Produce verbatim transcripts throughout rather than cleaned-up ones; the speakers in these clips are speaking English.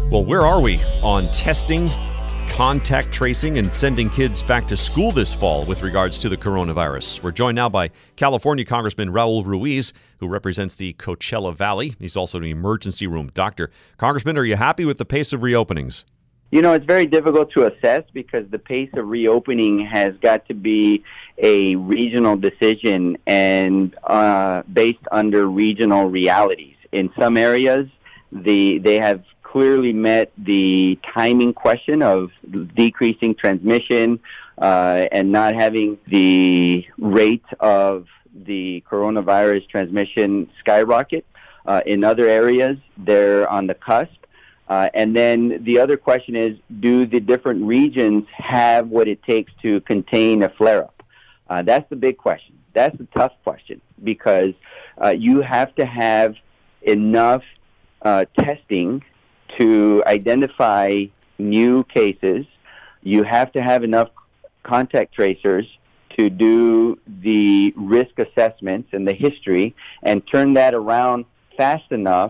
Well, where are we on testing, contact tracing, and sending kids back to school this fall with regards to the coronavirus? We're joined now by California Congressman Raul Ruiz, who represents the Coachella Valley. He's also an emergency room doctor. Congressman, are you happy with the pace of reopenings? You know, it's very difficult to assess because the pace of reopening has got to be a regional decision and uh, based under regional realities. In some areas, the they have clearly met the timing question of decreasing transmission uh, and not having the rate of the coronavirus transmission skyrocket. Uh, in other areas, they're on the cusp. Uh, and then the other question is, do the different regions have what it takes to contain a flare-up? Uh, that's the big question. That's the tough question because uh, you have to have enough uh, testing to identify new cases. You have to have enough contact tracers to do the risk assessments and the history and turn that around fast enough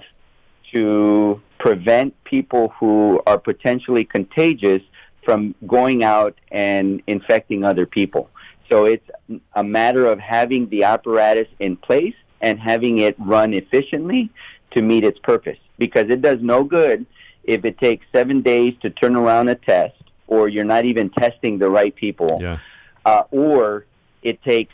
to prevent people who are potentially contagious from going out and infecting other people. So it's a matter of having the apparatus in place and having it run efficiently to meet its purpose. Because it does no good if it takes seven days to turn around a test, or you're not even testing the right people, yeah. uh, or it takes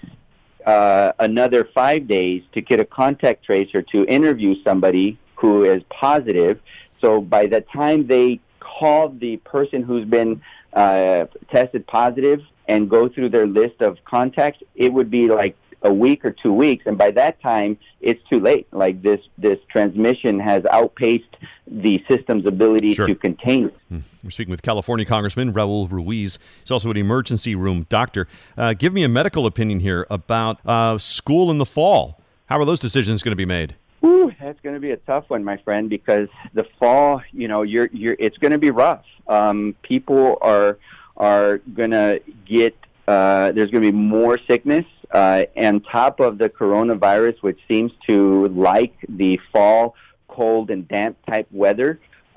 uh, another five days to get a contact tracer to interview somebody who is positive. So by the time they call the person who's been uh, tested positive and go through their list of contacts, it would be like a week or two weeks. And by that time, it's too late. Like this, this transmission has outpaced the system's ability sure. to contain it. Mm. We're speaking with California Congressman Raul Ruiz. He's also an emergency room doctor. Uh, give me a medical opinion here about uh, school in the fall. How are those decisions going to be made? Ooh, that's going to be a tough one, my friend, because the fall, you know, you're, you're, it's going to be rough. Um, people are are going to get, uh, there's going to be more sickness, uh, and top of the coronavirus, which seems to like the fall, cold and damp type weather,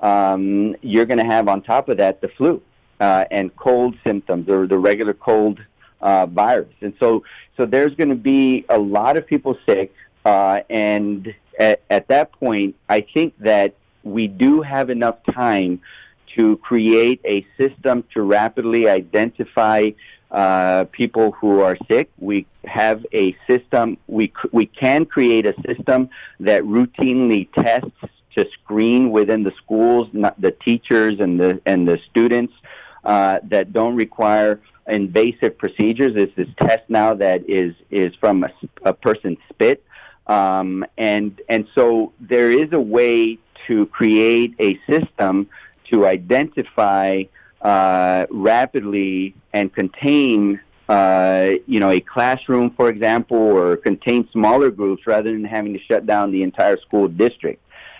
um, you're going to have on top of that the flu uh, and cold symptoms, or the regular cold uh, virus. And so, so there's going to be a lot of people sick, uh, and At, at that point, I think that we do have enough time to create a system to rapidly identify uh, people who are sick. We have a system, we we can create a system that routinely tests to screen within the schools, not the teachers and the and the students uh, that don't require invasive procedures. It's this test now that is is from a, a person's spit. Um, and and so there is a way to create a system to identify uh, rapidly and contain, uh, you know, a classroom, for example, or contain smaller groups rather than having to shut down the entire school district.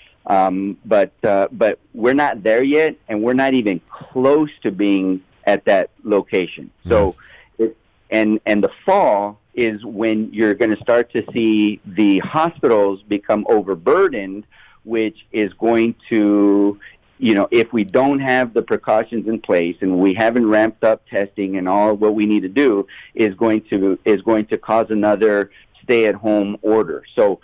Um, but uh, but we're not there yet, and we're not even close to being at that location. So, it, and and the fall is when you're going to start to see the hospitals become overburdened, which is going to, you know, if we don't have the precautions in place and we haven't ramped up testing and all what we need to do, is going to is going to cause another stay-at-home order. So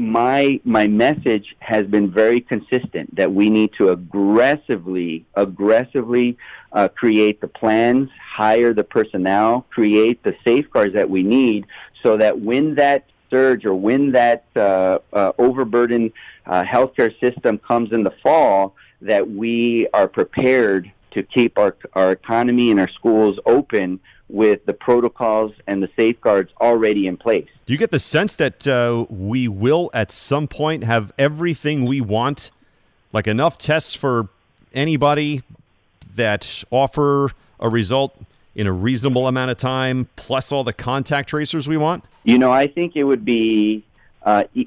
my my message has been very consistent that we need to aggressively, aggressively uh, create the plans, hire the personnel, create the safeguards that we need so that when that surge or when that uh, uh, overburdened uh, healthcare system comes in the fall, that we are prepared to keep our our economy and our schools open with the protocols and the safeguards already in place. Do you get the sense that uh, we will at some point have everything we want, like enough tests for anybody that offer a result in a reasonable amount of time, plus all the contact tracers we want? You know, I think it would be uh, e-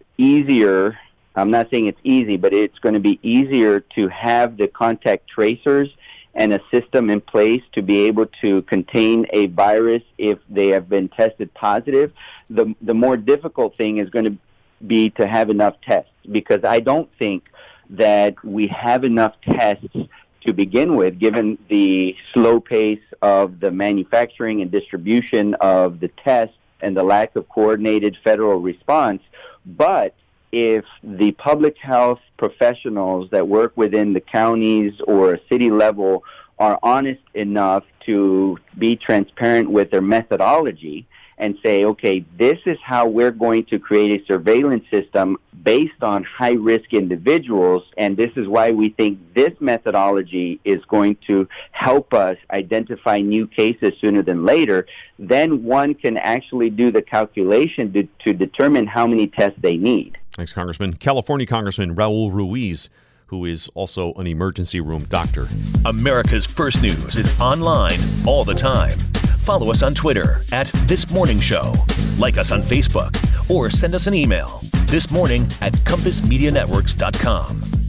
easier. I'm not saying it's easy, but it's going to be easier to have the contact tracers and a system in place to be able to contain a virus if they have been tested positive. The the more difficult thing is going to be to have enough tests, because I don't think that we have enough tests to begin with, given the slow pace of the manufacturing and distribution of the tests and the lack of coordinated federal response. But if the public health professionals that work within the counties or city level are honest enough to be transparent with their methodology and say, okay, this is how we're going to create a surveillance system based on high-risk individuals, and this is why we think this methodology is going to help us identify new cases sooner than later, then one can actually do the calculation to, to determine how many tests they need. Thanks, Congressman. California Congressman Raul Ruiz, who is also an emergency room doctor. America's First News is online all the time. Follow us on Twitter at This Morning Show. Like us on Facebook or send us an email, thismorning at compass media networks dot com.